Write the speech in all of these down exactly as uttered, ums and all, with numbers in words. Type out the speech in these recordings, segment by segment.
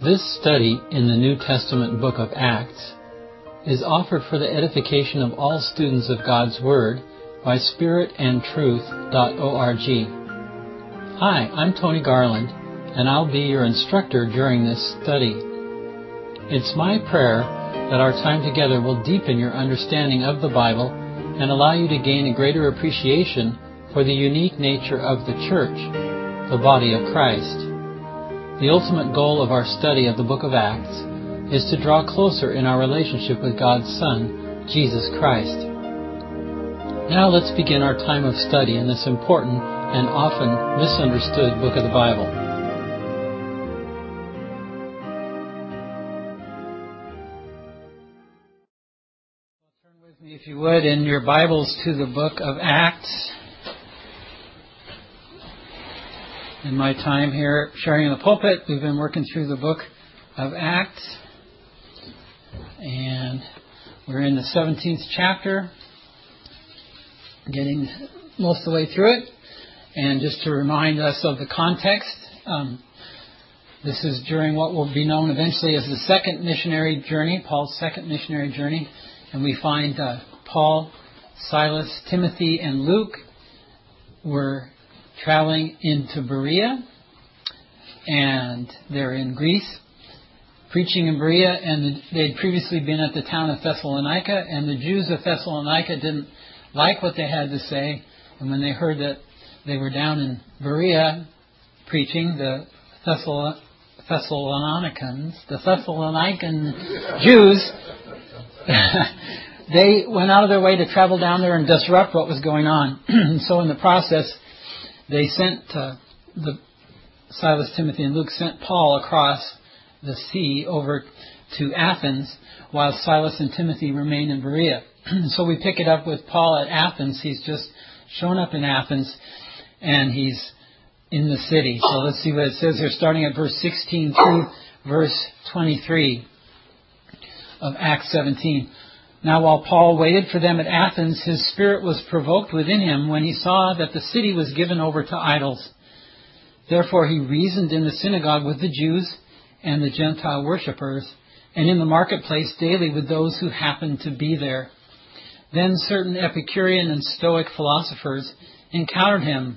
This study in the New Testament book of Acts is offered for the edification of all students of God's Word by spirit and truth dot org. Hi, I'm Tony Garland, and I'll be your instructor during this study. It's my prayer that our time together will deepen your understanding of the Bible and allow you to gain a greater appreciation for the unique nature of the church, the body of Christ. The ultimate goal of our study of the book of Acts is to draw closer in our relationship with God's Son, Jesus Christ. Now let's begin our time of study in this important and often misunderstood book of the Bible. Turn with me, if you would, in your Bibles to the book of Acts. In my time here sharing in the pulpit, we've been working through the book of Acts, and we're in the seventeenth chapter, getting most of the way through it. And just to remind us of the context, um, this is during what will be known eventually as the second missionary journey, Paul's second missionary journey, and we find uh, Paul, Silas, Timothy, and Luke were traveling into Berea, and they're in Greece, preaching in Berea, and they'd previously been at the town of Thessalonica, and the Jews of Thessalonica didn't like what they had to say, and when they heard that they were down in Berea preaching, the Thessalon- Thessalonians, the Thessalonican Jews, they went out of their way to travel down there and disrupt what was going on. And so in the process, they sent uh, the Silas, Timothy, and Luke sent Paul across the sea over to Athens, while Silas and Timothy remained in Berea. So we pick it up with Paul at Athens. He's just shown up in Athens, and he's in the city. So let's see what it says here, starting at verse sixteen through verse twenty-three of Acts seventeen. Now while Paul waited for them at Athens, his spirit was provoked within him when he saw that the city was given over to idols. Therefore he reasoned in the synagogue with the Jews and the Gentile worshippers, and in the marketplace daily with those who happened to be there. Then certain Epicurean and Stoic philosophers encountered him.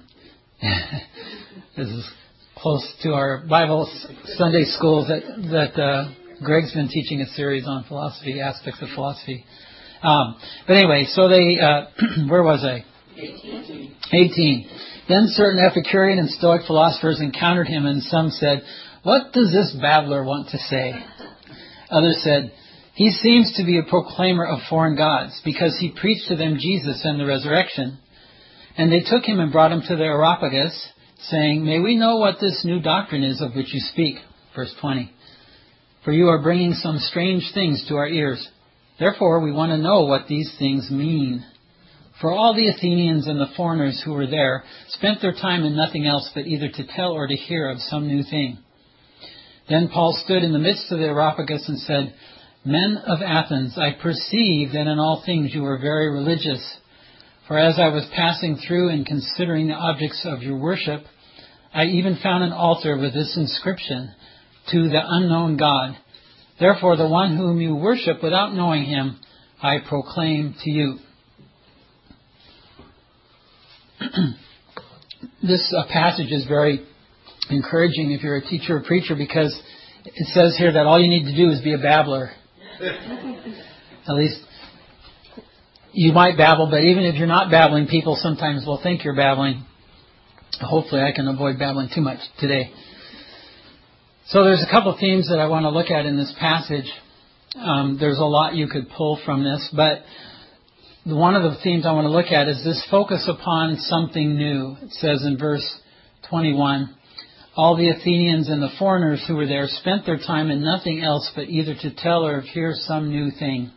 This is close to our Bible Sunday schools that, that uh, Greg's been teaching a series on philosophy, aspects of philosophy. Um, but anyway, so they, uh, where was I? eighteen. eighteen. Then certain Epicurean and Stoic philosophers encountered him, and some said, "What does this babbler want to say?" Others said, "He seems to be a proclaimer of foreign gods, because he preached to them Jesus and the resurrection." And they took him and brought him to the Areopagus, saying, "May we know what this new doctrine is of which you speak?" Verse twenty. "For you are bringing some strange things to our ears. Therefore we want to know what these things mean." For all the Athenians and the foreigners who were there spent their time in nothing else but either to tell or to hear of some new thing. Then Paul stood in the midst of the Areopagus and said, "Men of Athens, I perceive that in all things you are very religious. For as I was passing through and considering the objects of your worship, I even found an altar with this inscription, 'To the unknown God.' Therefore the one whom you worship without knowing him, I proclaim to you." This uh, passage is very encouraging if you're a teacher or preacher, because it says here that all you need to do is be a babbler. At least you might babble, but even if you're not babbling, people sometimes will think you're babbling. Hopefully I can avoid babbling too much today. So there's a couple of themes that I want to look at in this passage. Um, there's a lot you could pull from this, but one of the themes I want to look at is this focus upon something new. It says in verse twenty-one, "All the Athenians and the foreigners who were there spent their time in nothing else but either to tell or hear some new thing."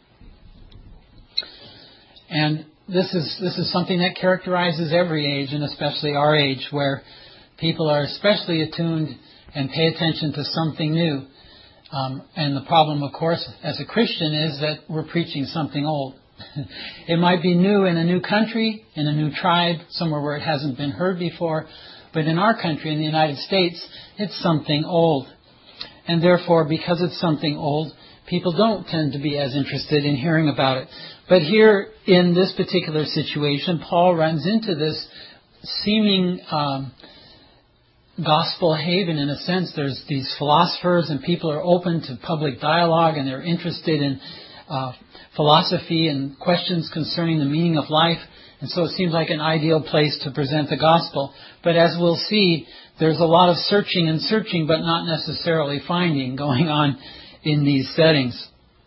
And this is this is something that characterizes every age, and especially our age, where people are especially attuned and pay attention to something new. Um, and the problem, of course, as a Christian is that we're preaching something old. It might be new in a new country, in a new tribe, somewhere where it hasn't been heard before. But in our country, in the United States, it's something old. And therefore, because it's something old, people don't tend to be as interested in hearing about it. But here, in this particular situation, Paul runs into this seeming um, gospel haven in a sense. There's these philosophers, and people are open to public dialogue, and they're interested in uh, philosophy and questions concerning the meaning of life. And so it seems like an ideal place to present the gospel. But as we'll see, there's a lot of searching and searching, but not necessarily finding going on in these settings.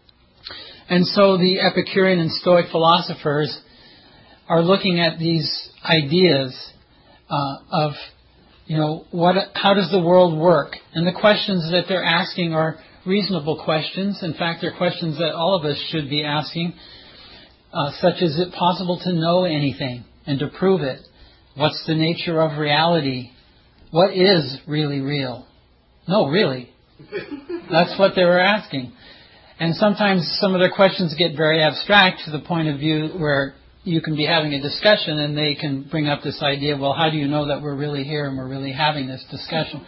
And so the Epicurean and Stoic philosophers are looking at these ideas uh, of, you know, what, how does the world work? And the questions that they're asking are reasonable questions. In fact, they're questions that all of us should be asking, uh, such as, is it possible to know anything and to prove it? What's the nature of reality? What is really real? No, really. That's what they were asking. And sometimes some of their questions get very abstract to the point of view where you can be having a discussion and they can bring up this idea, well, how do you know that we're really here and we're really having this discussion?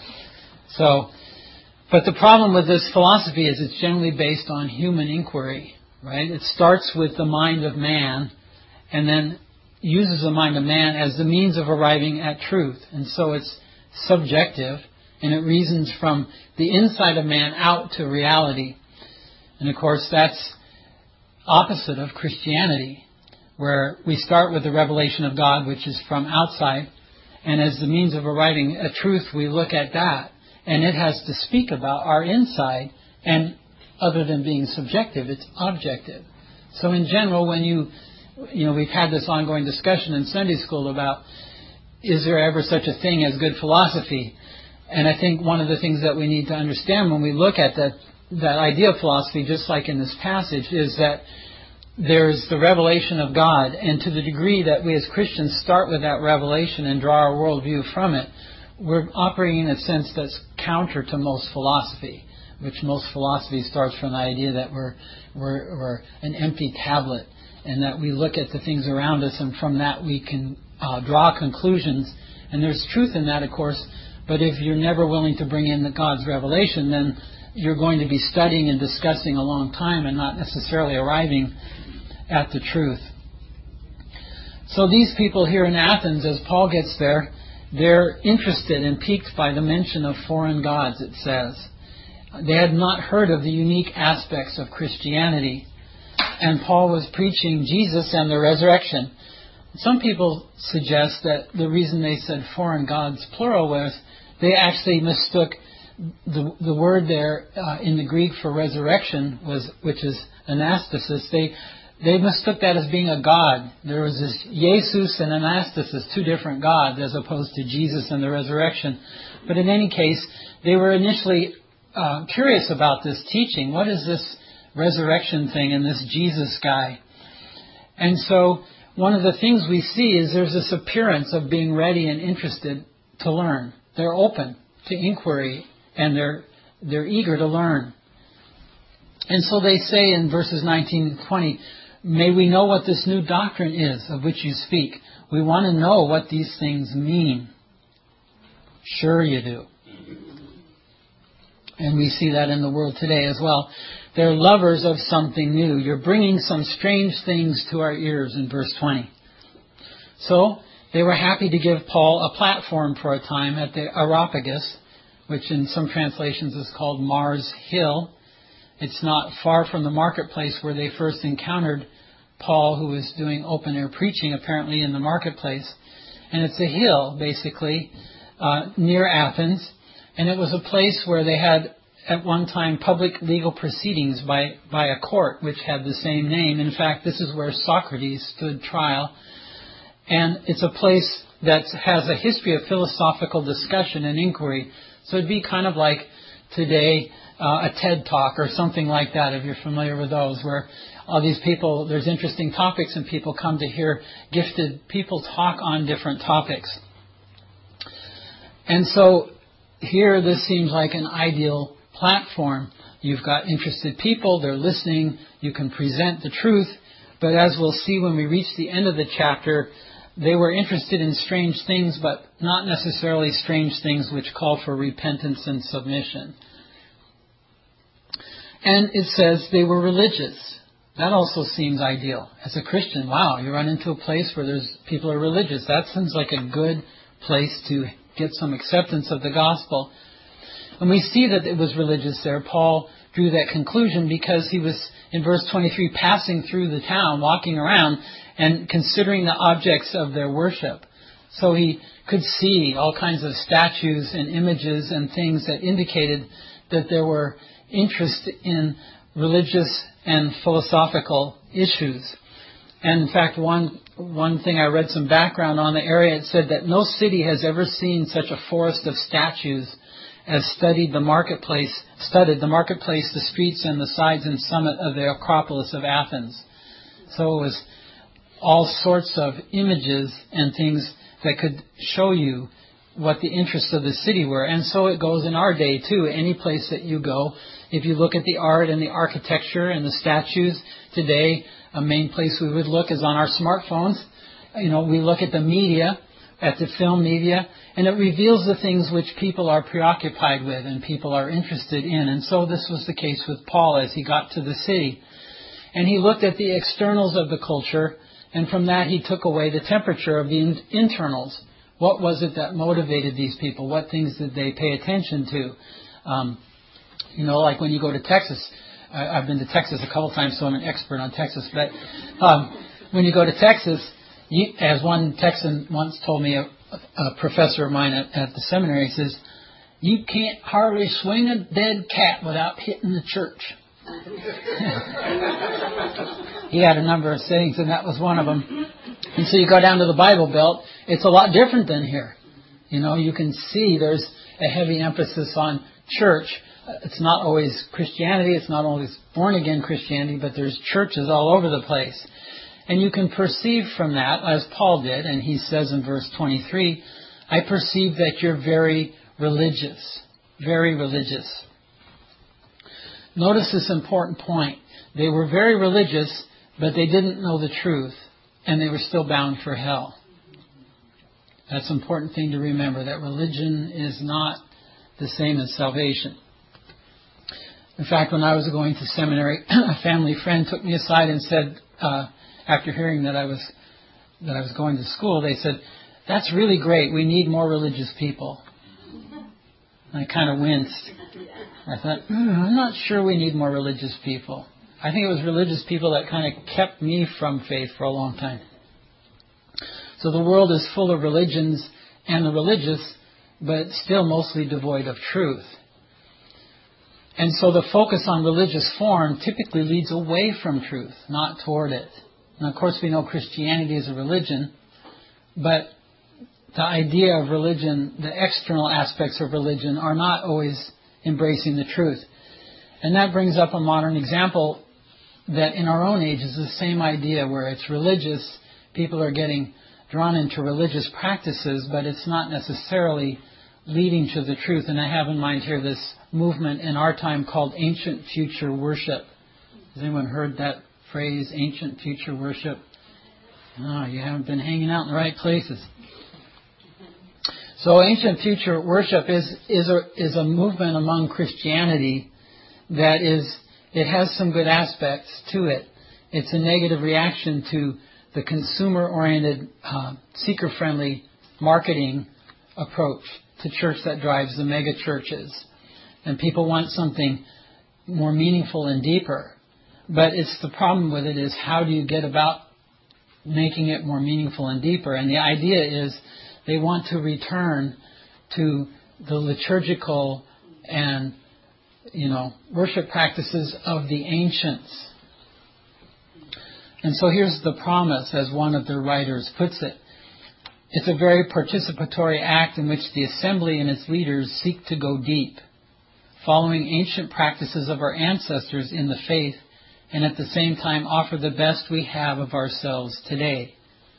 So, but the problem with this philosophy is it's generally based on human inquiry, right? It starts with the mind of man and then uses the mind of man as the means of arriving at truth. And so it's subjective, and it reasons from the inside of man out to reality. And of course, that's opposite of Christianity, where we start with the revelation of God, which is from outside, and as the means of arriving at truth, we look at that, and it has to speak about our inside, and other than being subjective, it's objective. So in general, when you, you know, we've had this ongoing discussion in Sunday school about, is there ever such a thing as good philosophy? And I think one of the things that we need to understand when we look at that, that idea of philosophy, just like in this passage, is that there's the revelation of God, and to the degree that we as Christians start with that revelation and draw our worldview from it, we're operating in a sense that's counter to most philosophy, which most philosophy starts from the idea that we're, we're, we're an empty tablet, and that we look at the things around us, and from that we can uh, draw conclusions. And there's truth in that, of course, but if you're never willing to bring in the God's revelation, then you're going to be studying and discussing a long time and not necessarily arriving at the truth. So these people here in Athens, as Paul gets there, they're interested and piqued by the mention of foreign gods, it says. They had not heard of the unique aspects of Christianity. And Paul was preaching Jesus and the resurrection. Some people suggest that the reason they said foreign gods, plural, was they actually mistook the the word there uh, in the Greek for resurrection, was which is anastasis. They they mistook that as being a god. There was this Jesus and anastasis, two different gods, as opposed to Jesus and the resurrection. But in any case, they were initially uh, curious about this teaching. What is this resurrection thing and this Jesus guy? And so one of the things we see is there's this appearance of being ready and interested to learn. They're open to inquiry, and they're they're eager to learn. And so they say in verses nineteen and twenty, may we know what this new doctrine is of which you speak. We want to know what these things mean. Sure you do. And we see that in the world today as well. They're lovers of something new. You're bringing some strange things to our ears in verse twenty. So they were happy to give Paul a platform for a time at the Areopagus, which in some translations is called Mars Hill. It's not far from the marketplace where they first encountered Paul, who was doing open-air preaching apparently in the marketplace. And it's a hill, basically, uh, near Athens. And it was a place where they had at one time public legal proceedings by, by a court which had the same name. In fact, this is where Socrates stood trial. And it's a place that has a history of philosophical discussion and inquiry. So it'd be kind of like today uh, a TED Talk or something like that, if you're familiar with those, where all these people, there's interesting topics and people come to hear gifted people talk on different topics. And so here this seems like an ideal platform. You've got interested people, they're listening, you can present the truth, but as we'll see when we reach the end of the chapter, they were interested in strange things, but not necessarily strange things which call for repentance and submission. And it says they were religious. That also seems ideal. As a Christian, wow, you run into a place where there's people are religious. That seems like a good place to get some acceptance of the gospel. And we see that it was religious there. Paul drew that conclusion because he was, in verse twenty-three, passing through the town, walking around, and considering the objects of their worship. So he could see all kinds of statues and images and things that indicated that there were interest in religious and philosophical issues. And in fact, one one thing I read some background on the area, it said that no city has ever seen such a forest of statues as studied the marketplace, studied the marketplace, the streets, and the sides and summit of the Acropolis of Athens. So it was all sorts of images and things that could show you what the interests of the city were. And so it goes in our day too. Any place that you go, if you look at the art and the architecture and the statues today, a main place we would look is on our smartphones. You know, we look at the media, at the film media, and it reveals the things which people are preoccupied with and people are interested in. And so this was the case with Paul as he got to the city. And he looked at the externals of the culture, and from that he took away the temperature of the in- internals. What was it that motivated these people? What things did they pay attention to? Um, you know, like when you go to Texas. I, I've been to Texas a couple times, so I'm an expert on Texas. But um, when you go to Texas, you, as one Texan once told me, a, a professor of mine at, at the seminary, says, you can't hardly swing a dead cat without hitting the church. He had a number of sayings, and that was one of them. And so you go down to the Bible Belt, it's a lot different than here. You know, you can see there's a heavy emphasis on church. It's not always Christianity, it's not always born-again Christianity, but there's churches all over the place. And you can perceive from that, as Paul did, and he says in verse twenty-three, I perceive that you're very religious. Very religious. Notice this important point. They were very religious, but they didn't know the truth, and they were still bound for hell. That's an important thing to remember, that religion is not the same as salvation. In fact, when I was going to seminary, a family friend took me aside and said, uh, after hearing that I was that I was going to school, they said, that's really great. We need more religious people. And I kind of winced. I thought, mm, I'm not sure we need more religious people. I think it was religious people that kind of kept me from faith for a long time. So the world is full of religions and the religious, but still mostly devoid of truth. And so the focus on religious form typically leads away from truth, not toward it. And of course we know Christianity is a religion, but the idea of religion, the external aspects of religion, are not always embracing the truth. And that brings up a modern example that in our own age is the same idea, where it's religious, people are getting drawn into religious practices, but it's not necessarily leading to the truth. And I have in mind here this movement in our time called ancient future worship. Has anyone heard that phrase, ancient future worship? No, you haven't been hanging out in the right places. So ancient future worship is is a, is a movement among Christianity that is, it has some good aspects to it. It's a negative reaction to the consumer-oriented, uh, seeker-friendly marketing approach to church that drives the mega churches. And people want something more meaningful and deeper. But it's the problem with it is, how do you get about making it more meaningful and deeper? And the idea is they want to return to the liturgical and, you know, worship practices of the ancients. And so here's the promise, as one of their writers puts it. It's a very participatory act in which the assembly and its leaders seek to go deep, following ancient practices of our ancestors in the faith, and at the same time offer the best we have of ourselves today.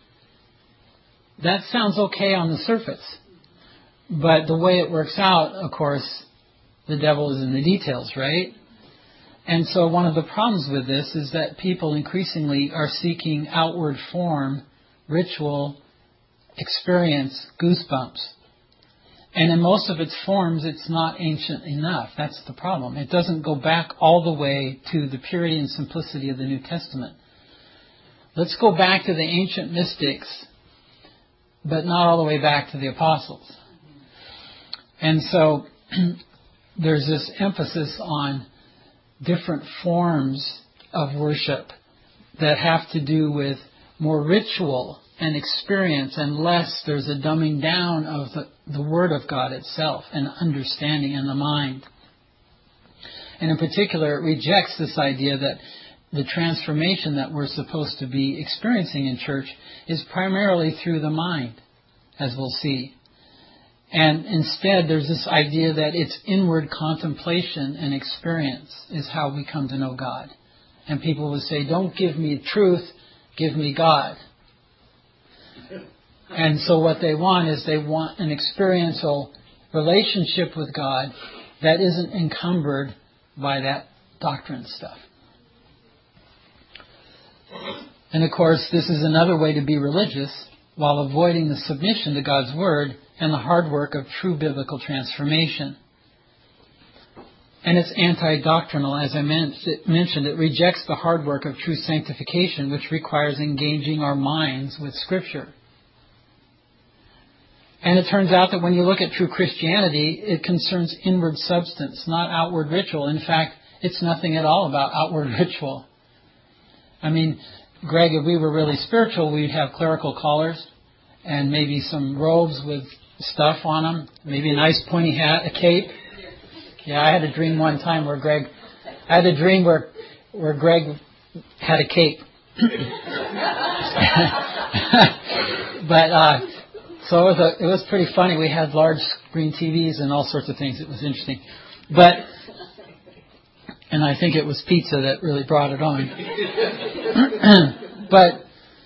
That sounds okay on the surface, but the way it works out, of course, the devil is in the details, right? And so one of the problems with this is that people increasingly are seeking outward form, ritual, experience, goosebumps. And in most of its forms, it's not ancient enough. That's the problem. It doesn't go back all the way to the purity and simplicity of the New Testament. Let's go back to the ancient mystics, but not all the way back to the apostles. And so there's this emphasis on different forms of worship that have to do with more ritual and experience, and less there's a dumbing down of the, the Word of God itself and understanding in the mind. And in particular, it rejects this idea that the transformation that we're supposed to be experiencing in church is primarily through the mind, as we'll see. And instead, there's this idea that it's inward contemplation and experience is how we come to know God. And people would say, don't give me truth, give me God. And so what they want is they want an experiential relationship with God that isn't encumbered by that doctrine stuff. And of course, this is another way to be religious while avoiding the submission to God's Word and the hard work of true biblical transformation. And it's anti-doctrinal, as I mentioned. It rejects the hard work of true sanctification, which requires engaging our minds with Scripture. And it turns out that when you look at true Christianity, it concerns inward substance, not outward ritual. In fact, it's nothing at all about outward ritual. I mean, Greg, if we were really spiritual, we'd have clerical collars and maybe some robes with stuff on them, maybe a nice pointy hat, a cape. Yeah, I had a dream one time where Greg, I had a dream where where Greg had a cape. But uh, so it was a, it was pretty funny. We had large screen T Vs and all sorts of things. It was interesting, but and I think it was pizza that really brought it on. but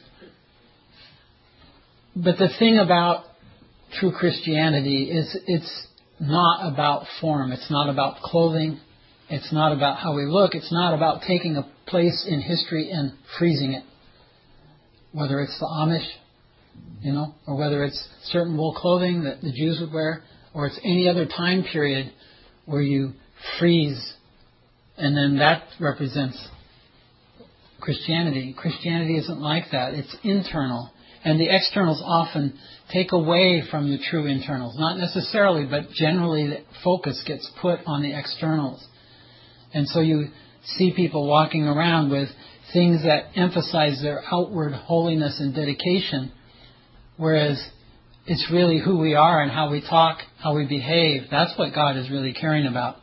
but the thing about true Christianity is it's not about form. It's not about clothing. It's not about how we look. It's not about taking a place in history and freezing it. Whether it's the Amish, you know, or whether it's certain wool clothing that the Jews would wear, or it's any other time period where you freeze, and then that represents Christianity. Christianity isn't like that. It's internal. And the externals often take away from the true internals. Not necessarily, but generally the focus gets put on the externals. And so you see people walking around with things that emphasize their outward holiness and dedication, whereas it's really who we are and how we talk, how we behave. That's what God is really caring about.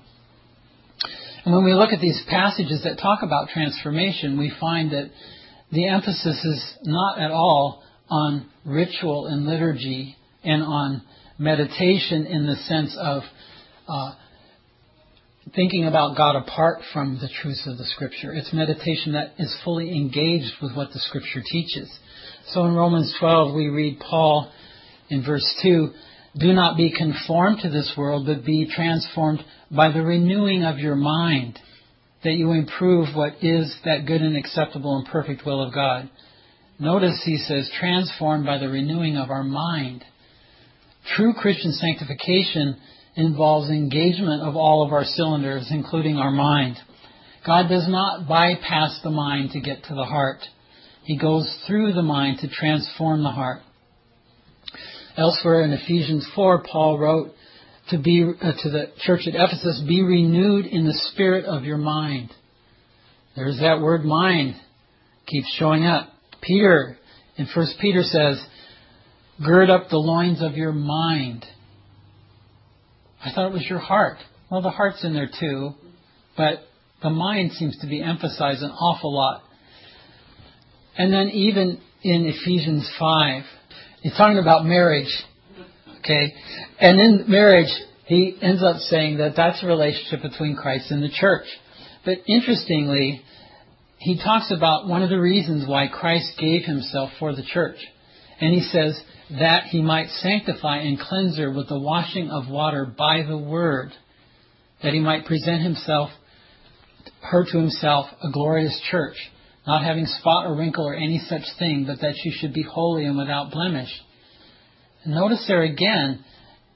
And when we look at these passages that talk about transformation, we find that the emphasis is not at all on ritual and liturgy and on meditation in the sense of uh, thinking about God apart from the truths of the Scripture. It's meditation that is fully engaged with what the Scripture teaches. So in Romans twelve we read Paul in verse two, "Do not be conformed to this world, but be transformed by the renewing of your mind, that you improve what is that good and acceptable and perfect will of God." Notice he says, transformed by the renewing of our mind. True Christian sanctification involves engagement of all of our cylinders, including our mind. God does not bypass the mind to get to the heart. He goes through the mind to transform the heart. Elsewhere in Ephesians four, Paul wrote to be uh, to the church at Ephesus, "Be renewed in the spirit of your mind." There's that word mind. Keeps showing up. Peter, in First Peter says, "Gird up the loins of your mind." I thought it was your heart. Well, the heart's in there too, but the mind seems to be emphasized an awful lot. And then even in Ephesians five, he's talking about marriage, okay? And in marriage, he ends up saying that that's a relationship between Christ and the church. But interestingly, he talks about one of the reasons why Christ gave himself for the church. And he says that he might sanctify and cleanse her with the washing of water by the word, that he might present himself, her to himself, a glorious church, not having spot or wrinkle or any such thing, but that she should be holy and without blemish. And notice there again,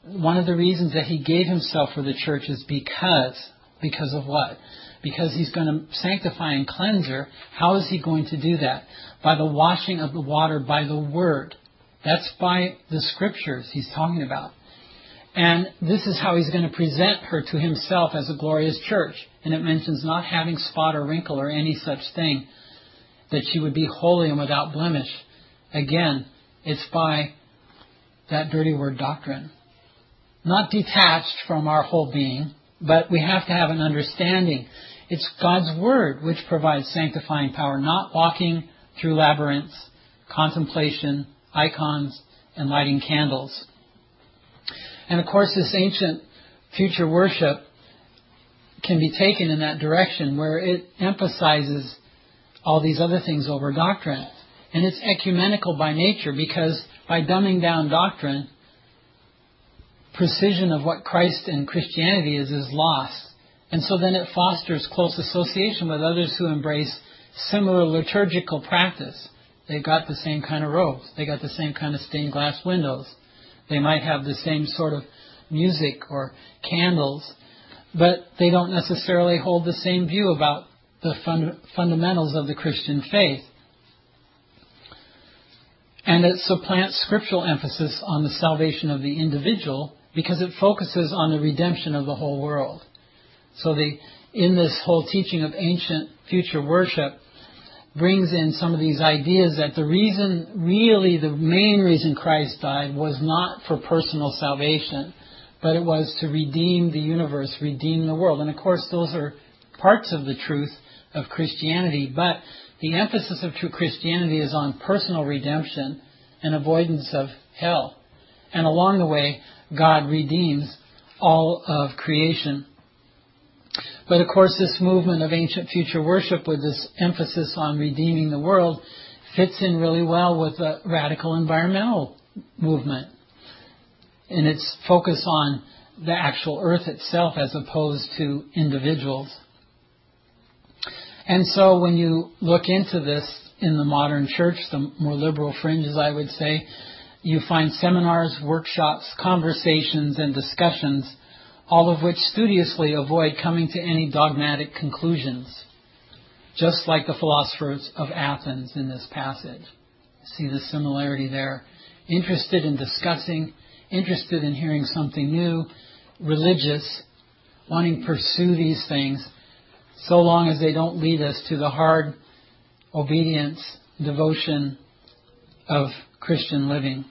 one of the reasons that he gave himself for the church is because, because of what? Because he's going to sanctify and cleanse her. How is he going to do that? By the washing of the water by the Word. That's by the Scriptures he's talking about. And this is how he's going to present her to himself as a glorious church. And it mentions not having spot or wrinkle or any such thing, that she would be holy and without blemish. Again, it's by that dirty word doctrine. Not detached from our whole being, but we have to have an understanding. It's God's Word which provides sanctifying power, not walking through labyrinths, contemplation, icons, and lighting candles. And of course, this ancient future worship can be taken in that direction where it emphasizes all these other things over doctrine. And it's ecumenical by nature, because by dumbing down doctrine, precision of what Christ and Christianity is is lost. And so then it fosters close association with others who embrace similar liturgical practice. They've got the same kind of robes. They got the same kind of stained glass windows. They might have the same sort of music or candles, but they don't necessarily hold the same view about the fund- fundamentals of the Christian faith. And it supplants scriptural emphasis on the salvation of the individual because it focuses on the redemption of the whole world. So the in this whole teaching of ancient future worship brings in some of these ideas that the reason, really the main reason Christ died was not for personal salvation, but it was to redeem the universe, redeem the world. And of course those are parts of the truth of Christianity, but the emphasis of true Christianity is on personal redemption and avoidance of hell. And along the way, God redeems all of creation. But of course, this movement of ancient future worship with this emphasis on redeeming the world fits in really well with the radical environmental movement and its focus on the actual earth itself as opposed to individuals. And so when you look into this in the modern church, the more liberal fringes, I would say, you find seminars, workshops, conversations, and discussions, all of which studiously avoid coming to any dogmatic conclusions, just like the philosophers of Athens in this passage. See the similarity there. Interested in discussing, interested in hearing something new, religious, wanting to pursue these things, so long as they don't lead us to the hard obedience, devotion of Christian living.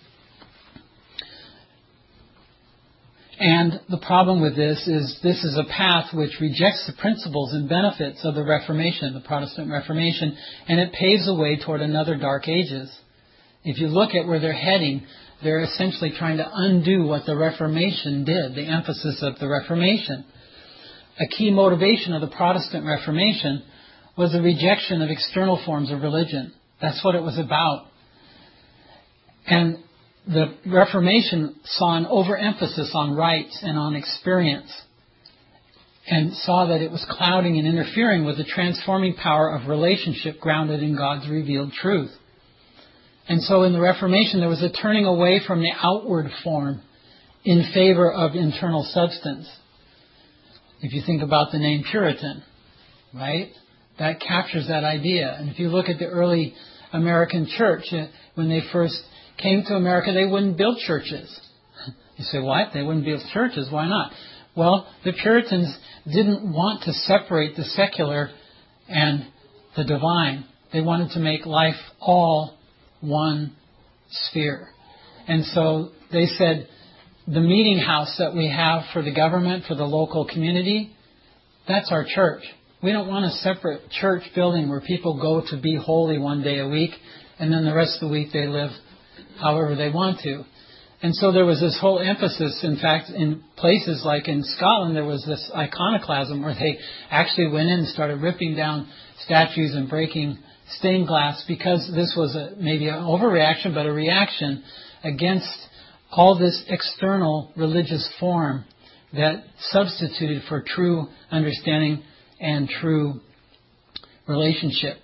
And the problem with this is this is a path which rejects the principles and benefits of the Reformation, the Protestant Reformation, and it paves the way toward another dark ages. If you look at where they're heading, they're essentially trying to undo what the Reformation did, the emphasis of the Reformation. A key motivation of the Protestant Reformation was the rejection of external forms of religion. That's what it was about. And the Reformation saw an overemphasis on rites and on experience, and saw that it was clouding and interfering with the transforming power of relationship grounded in God's revealed truth. And so in the Reformation there was a turning away from the outward form in favor of internal substance. If you think about the name Puritan, right? That captures that idea. And if you look at the early American church, when they first came to America, they wouldn't build churches. You say, what? They wouldn't build churches. Why not? Well, the Puritans didn't want to separate the secular and the divine. They wanted to make life all one sphere. And so they said, the meeting house that we have for the government, for the local community, that's our church. We don't want a separate church building where people go to be holy one day a week, and then the rest of the week they live however they want to. And so there was this whole emphasis. In fact, in places like in Scotland, there was this iconoclasm where they actually went in and started ripping down statues and breaking stained glass, because this was a, maybe an overreaction, but a reaction against all this external religious form that substituted for true understanding and true relationship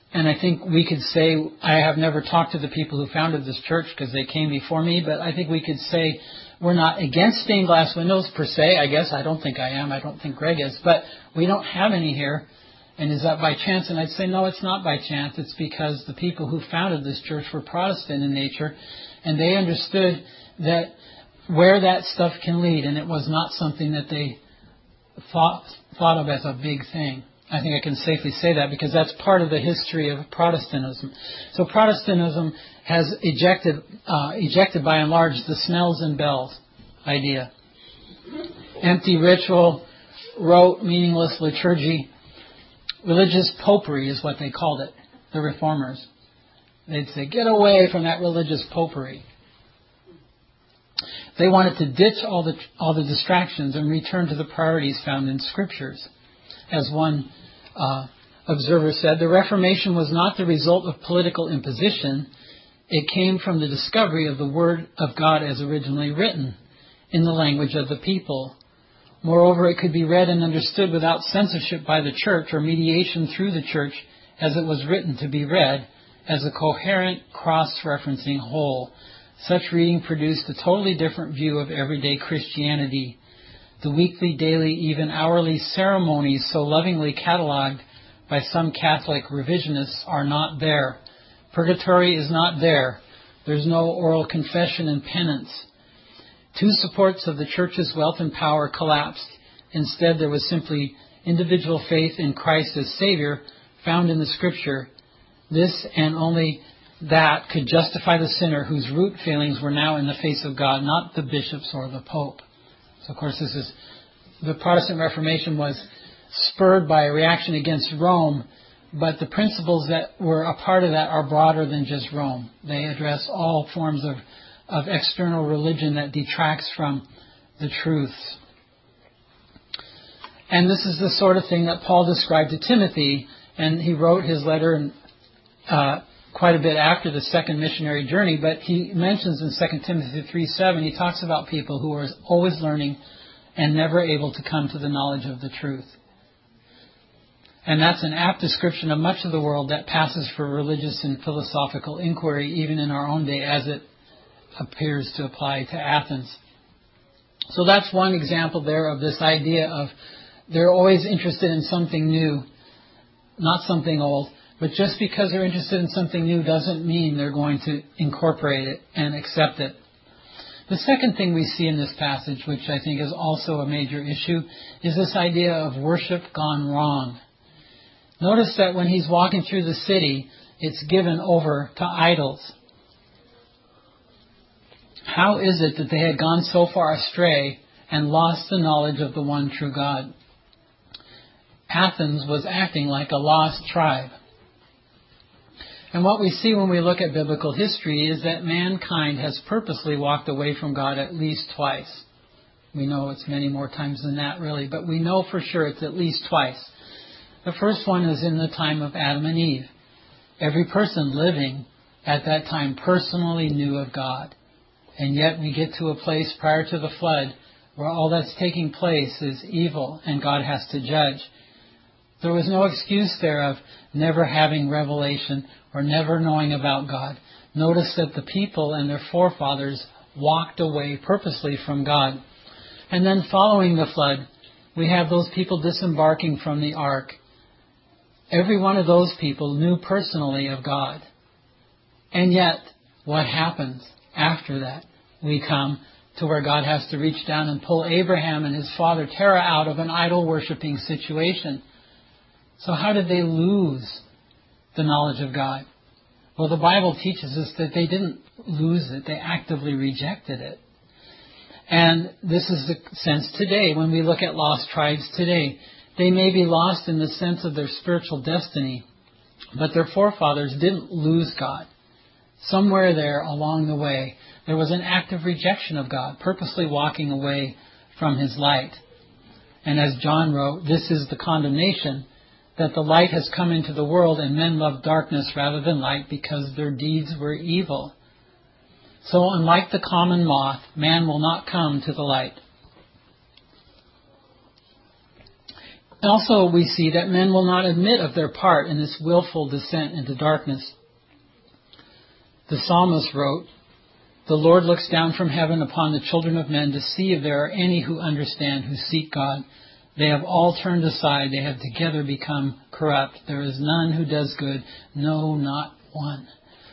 And I think we could say, I have never talked to the people who founded this church because they came before me, but I think we could say we're not against stained glass windows per se. I guess I don't think I am. I don't think Greg is. But we don't have any here. And is that by chance? And I'd say, no, it's not by chance. It's because the people who founded this church were Protestant in nature, and they understood that where that stuff can lead, and it was not something that they thought thought of as a big thing. I think I can safely say that because that's part of the history of Protestantism. So Protestantism has ejected, uh, ejected by and large the smells and bells idea. Empty ritual, rote, meaningless liturgy. Religious popery is what they called it, the reformers. They'd say, get away from that religious popery. They wanted to ditch all the all the distractions and return to the priorities found in Scriptures. As one uh, observer said, the Reformation was not the result of political imposition. It came from the discovery of the Word of God as originally written in the language of the people. Moreover, it could be read and understood without censorship by the church or mediation through the church as it was written to be read as a coherent, cross-referencing whole. Such reading produced a totally different view of everyday Christianity. The weekly, daily, even hourly ceremonies so lovingly catalogued by some Catholic revisionists are not there. Purgatory is not there. There's no oral confession and penance. Two supports of the church's wealth and power collapsed. Instead, there was simply individual faith in Christ as Savior found in the Scripture. This and only that could justify the sinner whose root failings were now in the face of God, not the bishops or the Pope. So, of course, this is the Protestant Reformation was spurred by a reaction against Rome, but the principles that were a part of that are broader than just Rome. They address all forms of, of external religion that detracts from the truths. And this is the sort of thing that Paul described to Timothy, and he wrote his letter in, uh, quite a bit after the second missionary journey, but he mentions in Second Timothy three seven, he talks about people who are always learning and never able to come to the knowledge of the truth. And that's an apt description of much of the world that passes for religious and philosophical inquiry, even in our own day, as it appears to apply to Athens. So that's one example there of this idea of they're always interested in something new, not something old. But just because they're interested in something new doesn't mean they're going to incorporate it and accept it. The second thing we see in this passage, which I think is also a major issue, is this idea of worship gone wrong. Notice that when he's walking through the city, it's given over to idols. How is it that they had gone so far astray and lost the knowledge of the one true God? Athens was acting like a lost tribe. And what we see when we look at biblical history is that mankind has purposely walked away from God at least twice. We know it's many more times than that, really, but we know for sure it's at least twice. The first one is in the time of Adam and Eve. Every person living at that time personally knew of God. And yet we get to a place prior to the flood where all that's taking place is evil and God has to judge. There was no excuse there of never having revelation or never knowing about God. Notice that the people and their forefathers walked away purposely from God. And then following the flood, we have those people disembarking from the ark. Every one of those people knew personally of God. And yet, what happens after that? We come to where God has to reach down and pull Abraham and his father Terah out of an idol-worshipping situation. So how did they lose the knowledge of God? Well, the Bible teaches us that they didn't lose it. They actively rejected it. And this is the sense today when we look at lost tribes today. They may be lost in the sense of their spiritual destiny, but their forefathers didn't lose God. Somewhere there along the way, there was an active rejection of God, purposely walking away from His light. And as John wrote, this is the condemnation, that the light has come into the world and men love darkness rather than light because their deeds were evil. So unlike the common moth, man will not come to the light. Also, we see that men will not admit of their part in this willful descent into darkness. The psalmist wrote, "The Lord looks down from heaven upon the children of men to see if there are any who understand, who seek God. They have all turned aside. They have together become corrupt. There is none who does good. No, not one."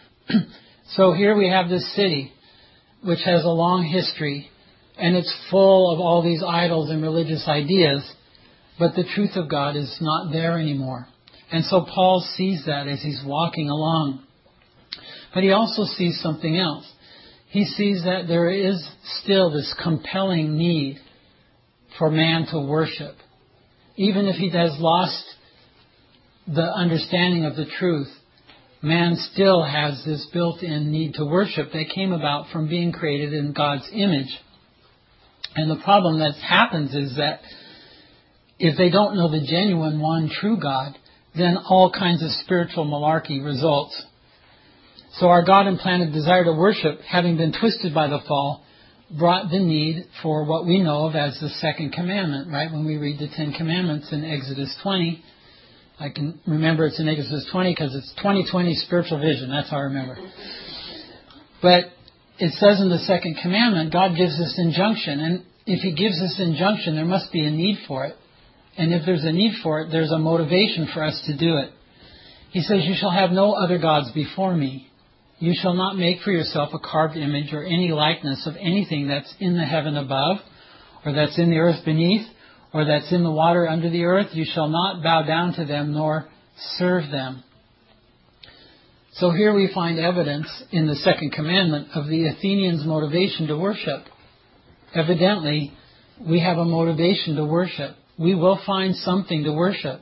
So here we have this city, which has a long history, and it's full of all these idols and religious ideas, but the truth of God is not there anymore. And so Paul sees that as he's walking along. But he also sees something else. He sees that there is still this compelling need for man to worship. Even if he has lost the understanding of the truth, man still has this built-in need to worship that came about from being created in God's image. And the problem that happens is that if they don't know the genuine one true God, then all kinds of spiritual malarkey results. So our God-implanted desire to worship, having been twisted by the fall, brought the need for what we know of as the second commandment, right? When we read the Ten Commandments in Exodus twenty, I can remember it's in Exodus twenty because it's twenty twenty spiritual vision. That's how I remember. But it says in the second commandment, God gives this injunction. And if He gives this injunction, there must be a need for it. And if there's a need for it, there's a motivation for us to do it. He says, "You shall have no other gods before me. You shall not make for yourself a carved image or any likeness of anything that's in the heaven above, or that's in the earth beneath, or that's in the water under the earth. You shall not bow down to them nor serve them." So here we find evidence in the second commandment of the Athenians' motivation to worship. Evidently, we have a motivation to worship. We will find something to worship.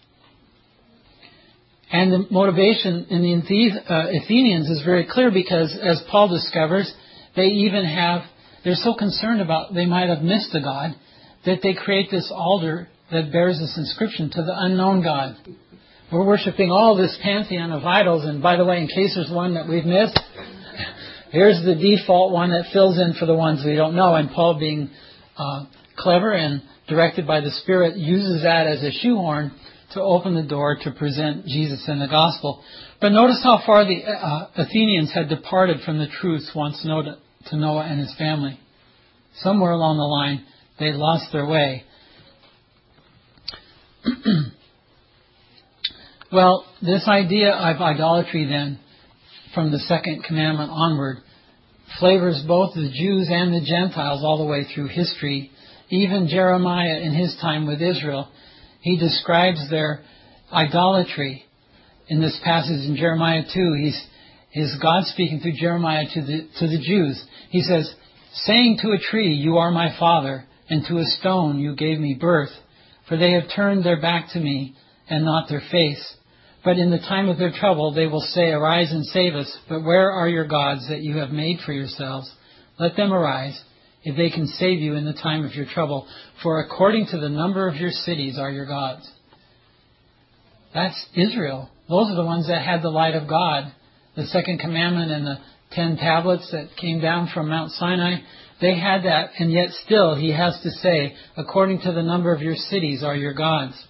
And the motivation in the Athenians is very clear because, as Paul discovers, they even have, they're so concerned about they might have missed a God that they create this altar that bears this inscription, "To the unknown God." We're worshiping all this pantheon of idols, and by the way, in case there's one that we've missed, here's the default one that fills in for the ones we don't know. And Paul, being uh, clever and directed by the Spirit, uses that as a shoehorn to open the door to present Jesus in the gospel. But notice how far the uh, Athenians had departed from the truth once known to Noah and his family. Somewhere along the line, they lost their way. Well, this idea of idolatry then, from the second commandment onward, flavors both the Jews and the Gentiles all the way through history. Even Jeremiah in his time with Israel, he describes their idolatry in this passage in Jeremiah two. He's, is God speaking through Jeremiah to the, to the Jews. He says, "Saying to a tree, 'You are my father,' and to a stone, 'You gave me birth.' For they have turned their back to me and not their face. But in the time of their trouble they will say, 'Arise and save us.' But where are your gods that you have made for yourselves? Let them arise, if they can save you in the time of your trouble. For according to the number of your cities are your gods." That's Israel. Those are the ones that had the light of God. The second commandment and the ten tablets that came down from Mount Sinai, they had that, and yet still he has to say, "According to the number of your cities are your gods."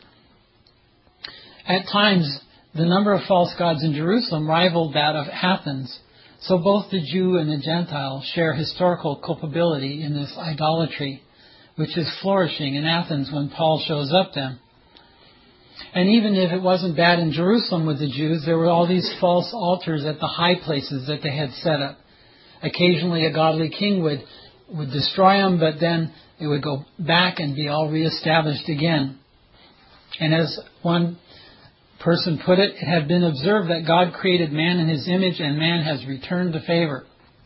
At times, the number of false gods in Jerusalem rivaled that of Athens. So both the Jew and the Gentile share historical culpability in this idolatry, which is flourishing in Athens when Paul shows up then. And even if it wasn't bad in Jerusalem with the Jews, there were all these false altars at the high places that they had set up. Occasionally a godly king would, would destroy them, but then it would go back and be all reestablished again. And as one person put it, it had been observed that God created man in His image and man has returned to favor.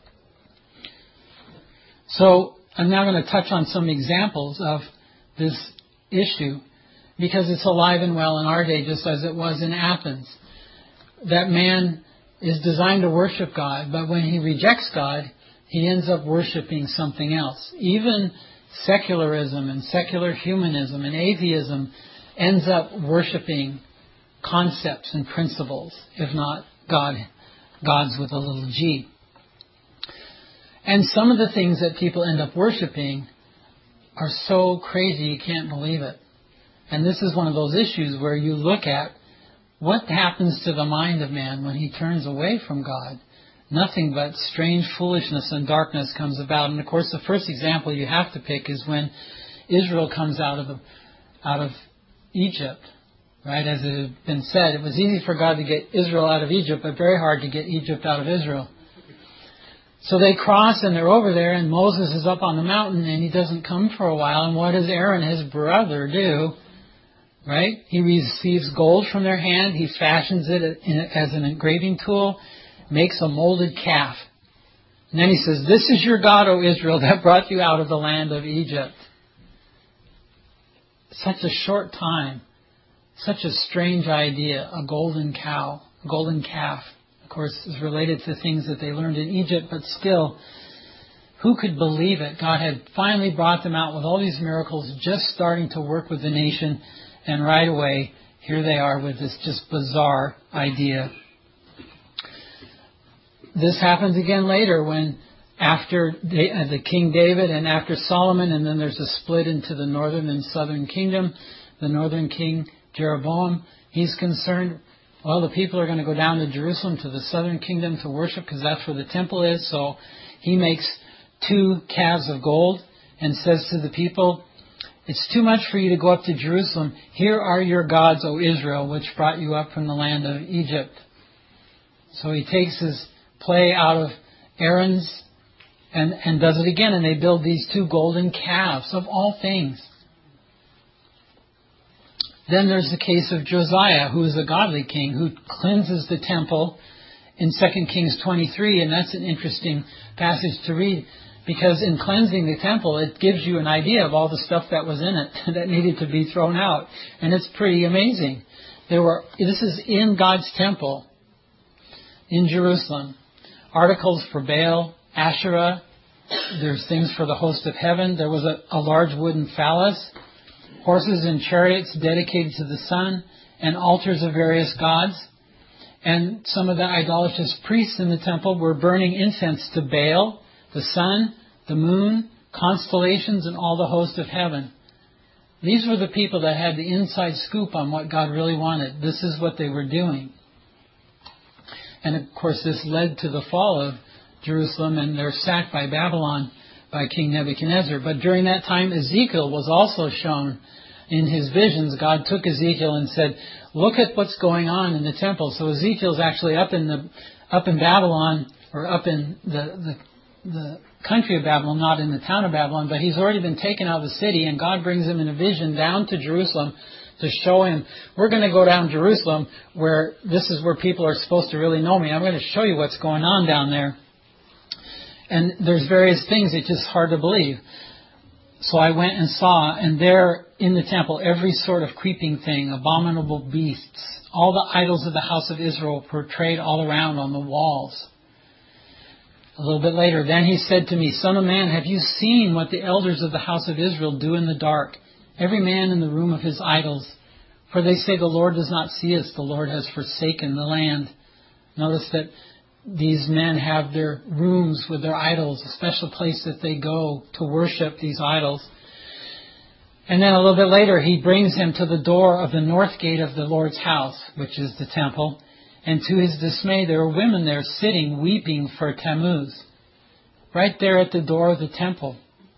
So I'm now going to touch on some examples of this issue because it's alive and well in our day just as it was in Athens. That man is designed to worship God, but when he rejects God, he ends up worshiping something else. Even secularism and secular humanism and atheism ends up worshiping concepts and principles, if not God, gods with a little g. And some of the things that people end up worshiping are so crazy you can't believe it. And this is one of those issues where you look at what happens to the mind of man when he turns away from God. Nothing but strange foolishness and darkness comes about. And of course, the first example you have to pick is when Israel comes out of the, out of Egypt. Right? As it had been said, it was easy for God to get Israel out of Egypt, but very hard to get Egypt out of Israel. So they cross and they're over there, and Moses is up on the mountain and he doesn't come for a while. And what does Aaron, his brother, do? Right? He receives gold from their hand. He fashions it as an engraving tool, makes a molded calf. And then he says, "This is your God, O Israel, that brought you out of the land of Egypt." Such a short time. Such a strange idea. A golden cow, a golden calf. Of course, is related to things that they learned in Egypt, but still, who could believe it? God had finally brought them out with all these miracles, just starting to work with the nation, and right away, here they are with this just bizarre idea. This happens again later when after the King David and after Solomon, and then there's a split into the northern and southern kingdom. The northern king, Jeroboam, he's concerned, well, the people are going to go down to Jerusalem, to the southern kingdom to worship, because that's where the temple is. So he makes two calves of gold and says to the people, "It's too much for you to go up to Jerusalem. Here are your gods, O Israel, which brought you up from the land of Egypt." So he takes his play out of Aaron's and, and does it again. And they build these two golden calves of all things. Then there's the case of Josiah, who is a godly king, who cleanses the temple in Second Kings twenty-three. And that's an interesting passage to read, because in cleansing the temple, it gives you an idea of all the stuff that was in it that needed to be thrown out. And it's pretty amazing. There were, this is in God's temple in Jerusalem. Articles for Baal, Asherah. There's things for the host of heaven. There was a, a large wooden phallus. Horses and chariots dedicated to the sun, and altars of various gods. And some of the idolatrous priests in the temple were burning incense to Baal, the sun, the moon, constellations, and all the host of heaven. These were the people that had the inside scoop on what God really wanted. This is what they were doing. And of course this led to the fall of Jerusalem, and they're sacked by Babylon by King Nebuchadnezzar. But during that time, Ezekiel was also shown in his visions. God took Ezekiel and said, "Look at what's going on in the temple." So Ezekiel's actually up in the up in Babylon, or up in the, the the country of Babylon, not in the town of Babylon, but he's already been taken out of the city, and God brings him in a vision down to Jerusalem to show him, "We're going to go down to Jerusalem, where this is where people are supposed to really know me. I'm going to show you what's going on down there." And there's various things, it's just hard to believe. So I went and saw, and there in the temple, every sort of creeping thing, abominable beasts, all the idols of the house of Israel portrayed all around on the walls. A little bit later, then he said to me, "Son of man, have you seen what the elders of the house of Israel do in the dark? Every man in the room of his idols. For they say, the Lord does not see us, the Lord has forsaken the land." Notice that these men have their rooms with their idols, a special place that they go to worship these idols. And then a little bit later, he brings him to the door of the north gate of the Lord's house, which is the temple. And to his dismay, there were women there sitting, weeping for Tammuz, right there at the door of the temple.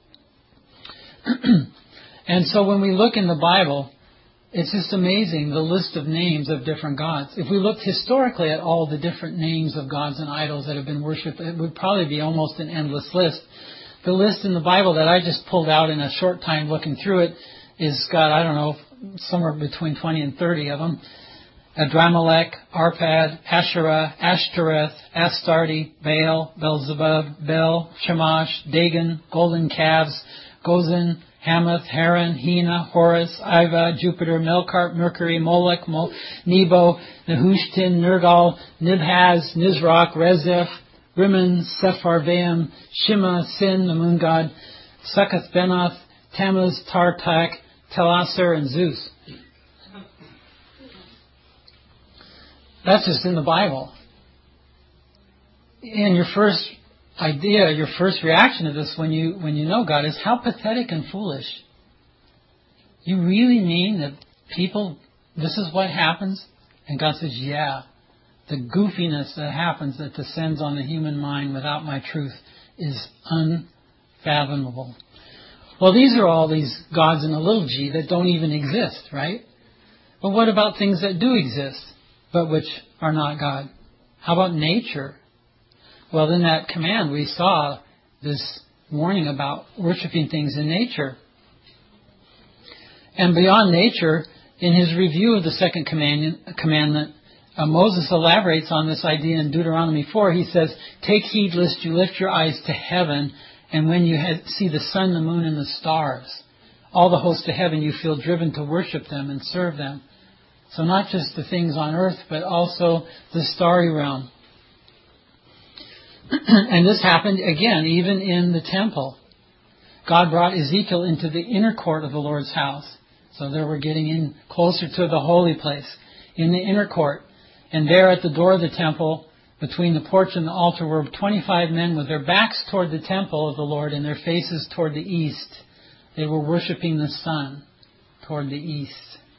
And so when we look in the Bible, it's just amazing, the list of names of different gods. If we looked historically at all the different names of gods and idols that have been worshipped, it would probably be almost an endless list. The list in the Bible that I just pulled out in a short time looking through it is got, I don't know, somewhere between twenty and thirty of them. Adramelech, Arpad, Asherah, Ashtoreth, Astarte, Baal, Beelzebub, Bel, Shamash, Dagon, golden calves, Gozan, Hamath, Haran, Hena, Horus, Iva, Jupiter, Melkart, Mercury, Molech, Mo- Nebo, Nehushtan, Nergal, Nibhaz, Nizroch, Rezeph, Rimmon, Sepharvaim, Shema, Sin, the moon god, Succoth, Benoth, Tammuz, Tartak, Telasar, and Zeus. That's just in the Bible. And your first idea, your first reaction to this when you when you know God is, how pathetic and foolish. You really mean that people, this is what happens? And God says, yeah. The goofiness that happens that descends on the human mind without my truth is unfathomable. Well, these are all these gods in a little g that don't even exist, right? But what about things that do exist, but which are not God? How about nature? Well, in that command we saw this warning about worshiping things in nature. And beyond nature, in his review of the second commandment, uh, Moses elaborates on this idea in Deuteronomy four. He says, "Take heed lest you lift your eyes to heaven, and when you have, see the sun, the moon, and the stars, all the hosts of heaven, you feel driven to worship them and serve them." So not just the things on earth, but also the starry realm. And this happened again, even in the temple. God brought Ezekiel into the inner court of the Lord's house. So there we're getting in closer to the holy place, in the inner court. And there at the door of the temple, between the porch and the altar, were twenty-five men with their backs toward the temple of the Lord and their faces toward the east. They were worshiping the sun toward the east.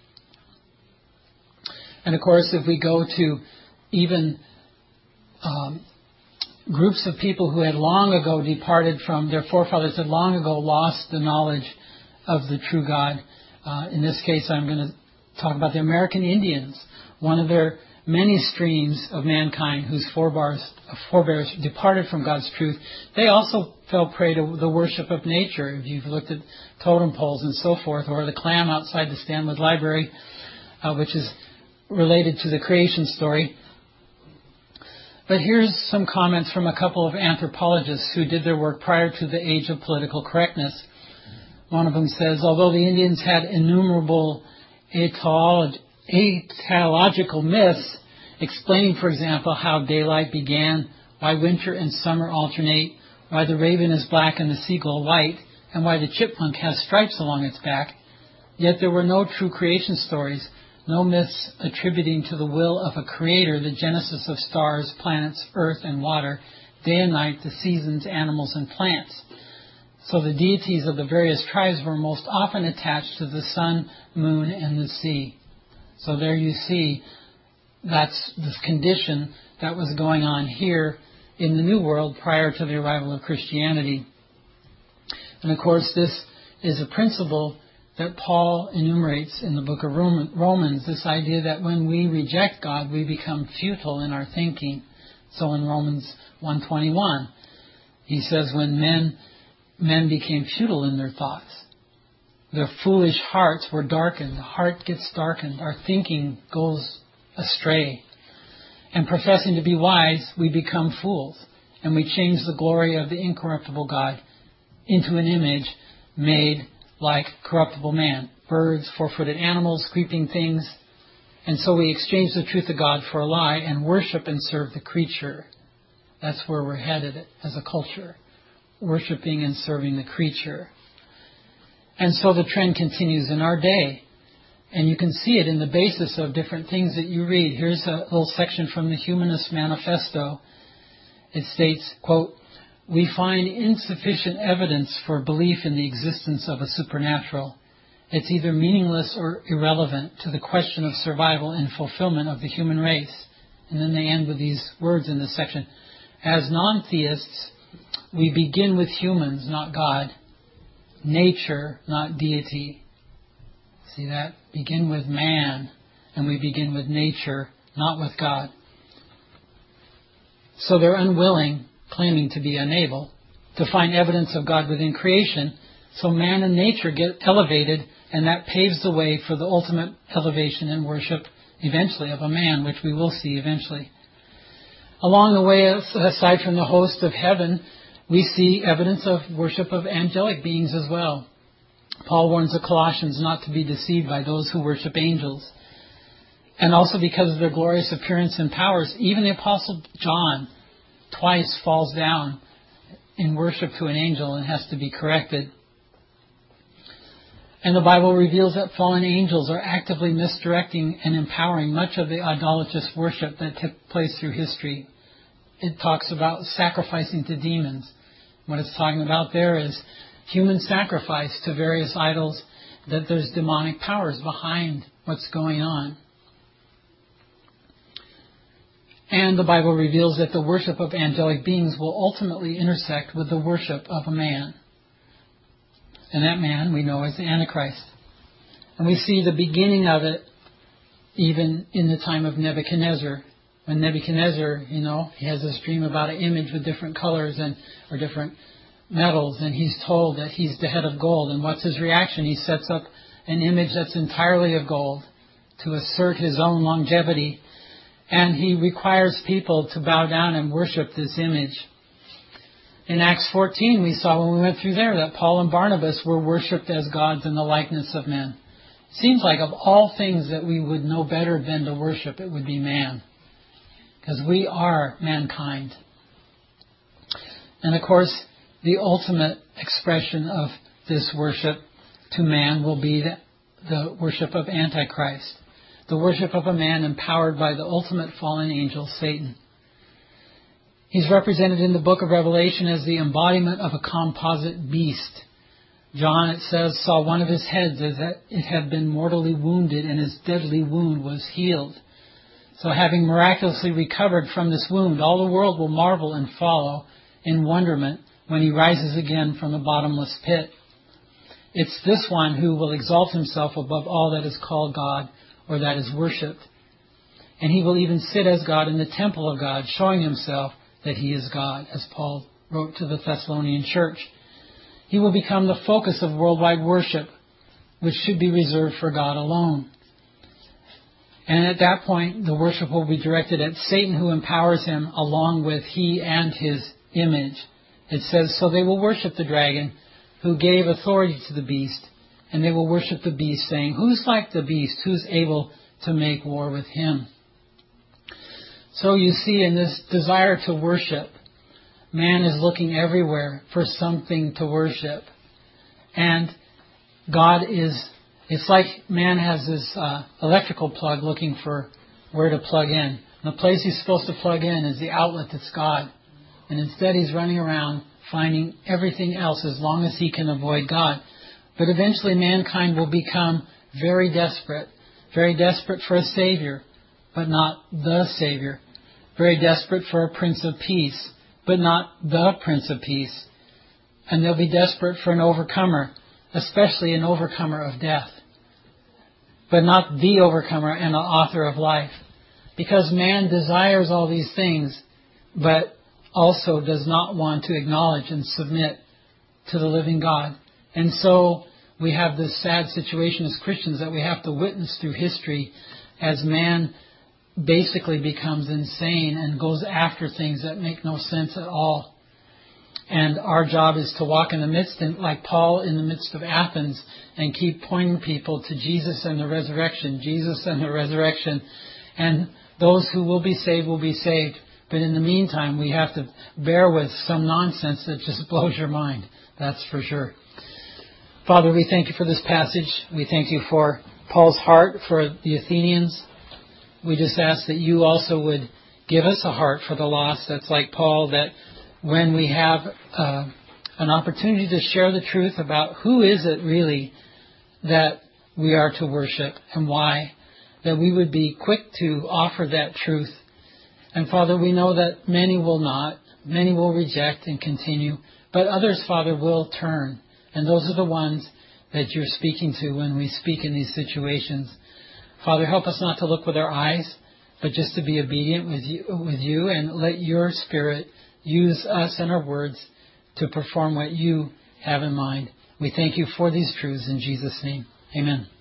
And of course, if we go to even um, groups of people who had long ago departed from their forefathers, had long ago lost the knowledge of the true God. Uh, in this case, I'm going to talk about the American Indians, one of their many streams of mankind whose forebears, forebears departed from God's truth. They also fell prey to the worship of nature. If you've looked at totem poles and so forth, or the clam outside the Stanwood Library, uh, which is related to the creation story. But here's some comments from a couple of anthropologists who did their work prior to the age of political correctness. One of them says, although the Indians had innumerable etymological myths explaining, for example, how daylight began, why winter and summer alternate, why the raven is black and the seagull white, and why the chipmunk has stripes along its back, yet there were no true creation stories, no myths attributing to the will of a creator the genesis of stars, planets, earth, and water, day and night, the seasons, animals, and plants. So the deities of the various tribes were most often attached to the sun, moon, and the sea. So there you see, that's this condition that was going on here in the New World prior to the arrival of Christianity. And of course, this is a principle that Paul enumerates in the book of Romans, this idea that when we reject God, we become futile in our thinking. So in Romans one twenty-one, he says, when men men became futile in their thoughts, their foolish hearts were darkened. The heart gets darkened. Our thinking goes astray. And professing to be wise, we become fools. And we change the glory of the incorruptible God into an image made like corruptible man. Birds, four-footed animals, creeping things. And so we exchange the truth of God for a lie and worship and serve the creature. That's where we're headed as a culture. Worshipping and serving the creature. And so the trend continues in our day. And you can see it in the basis of different things that you read. Here's a little section from the Humanist Manifesto. It states, quote, "We find insufficient evidence for belief in the existence of a supernatural. It's either meaningless or irrelevant to the question of survival and fulfillment of the human race." And then they end with these words in this section. "As non-theists, we begin with humans, not God. Nature, not deity." See that? Begin with man, and we begin with nature, not with God. So they're unwilling, claiming to be unable, to find evidence of God within creation. So man and nature get elevated, and that paves the way for the ultimate elevation and worship, eventually, of a man, which we will see eventually. Along the way, aside from the host of heaven, we see evidence of worship of angelic beings as well. Paul warns the Colossians not to be deceived by those who worship angels. And also because of their glorious appearance and powers, even the Apostle John twice falls down in worship to an angel and has to be corrected. And the Bible reveals that fallen angels are actively misdirecting and empowering much of the idolatrous worship that took place through history. It talks about sacrificing to demons. What it's talking about there is human sacrifice to various idols, that there's demonic powers behind what's going on. And the Bible reveals that the worship of angelic beings will ultimately intersect with the worship of a man. And that man we know as the Antichrist. And we see the beginning of it even in the time of Nebuchadnezzar. When Nebuchadnezzar, you know, he has this dream about an image with different colors and or different metals, and he's told that he's the head of gold. And what's his reaction? He sets up an image that's entirely of gold to assert his own longevity. And he requires people to bow down and worship this image. In Acts fourteen, we saw when we went through there that Paul and Barnabas were worshipped as gods in the likeness of men. It seems like of all things that we would know better than to worship, it would be man. Because we are mankind. And of course, the ultimate expression of this worship to man will be the, the worship of Antichrist. The worship of a man empowered by the ultimate fallen angel, Satan. He's represented in the book of Revelation as the embodiment of a composite beast. John, it says, saw one of his heads as that it had been mortally wounded, and his deadly wound was healed. So having miraculously recovered from this wound, all the world will marvel and follow in wonderment when he rises again from the bottomless pit. It's this one who will exalt himself above all that is called God or that is worshipped. And he will even sit as God in the temple of God, showing himself that he is God, as Paul wrote to the Thessalonian church. He will become the focus of worldwide worship, which should be reserved for God alone. And at that point, the worship will be directed at Satan, who empowers him along with he and his image. It says, so they will worship the dragon, who gave authority to the beast, and they will worship the beast, saying, who's like the beast? Who's able to make war with him? So you see, in this desire to worship, man is looking everywhere for something to worship. And God is, it's like man has this uh, electrical plug looking for where to plug in. And the place he's supposed to plug in is the outlet that's God. And instead he's running around finding everything else as long as he can avoid God. But eventually mankind will become very desperate, very desperate for a Savior, but not the Savior. Very desperate for a Prince of Peace, but not the Prince of Peace. And they'll be desperate for an overcomer, especially an overcomer of death, but not the overcomer and the author of life. Because man desires all these things, but also does not want to acknowledge and submit to the living God. And so we have this sad situation as Christians that we have to witness through history as man basically becomes insane and goes after things that make no sense at all. And our job is to walk in the midst, and like Paul in the midst of Athens, and keep pointing people to Jesus and the resurrection, Jesus and the resurrection. And those who will be saved will be saved. But in the meantime, we have to bear with some nonsense that just blows your mind. That's for sure. Father, we thank you for this passage. We thank you for Paul's heart for the Athenians. We just ask that you also would give us a heart for the lost. That's like Paul, that when we have uh, an opportunity to share the truth about who is it really that we are to worship and why, that we would be quick to offer that truth. And Father, we know that many will not, many will reject and continue, but others, Father, will turn. And those are the ones that you're speaking to when we speak in these situations. Father, help us not to look with our eyes, but just to be obedient with you, with you and let your Spirit use us and our words to perform what you have in mind. We thank you for these truths in Jesus' name. Amen.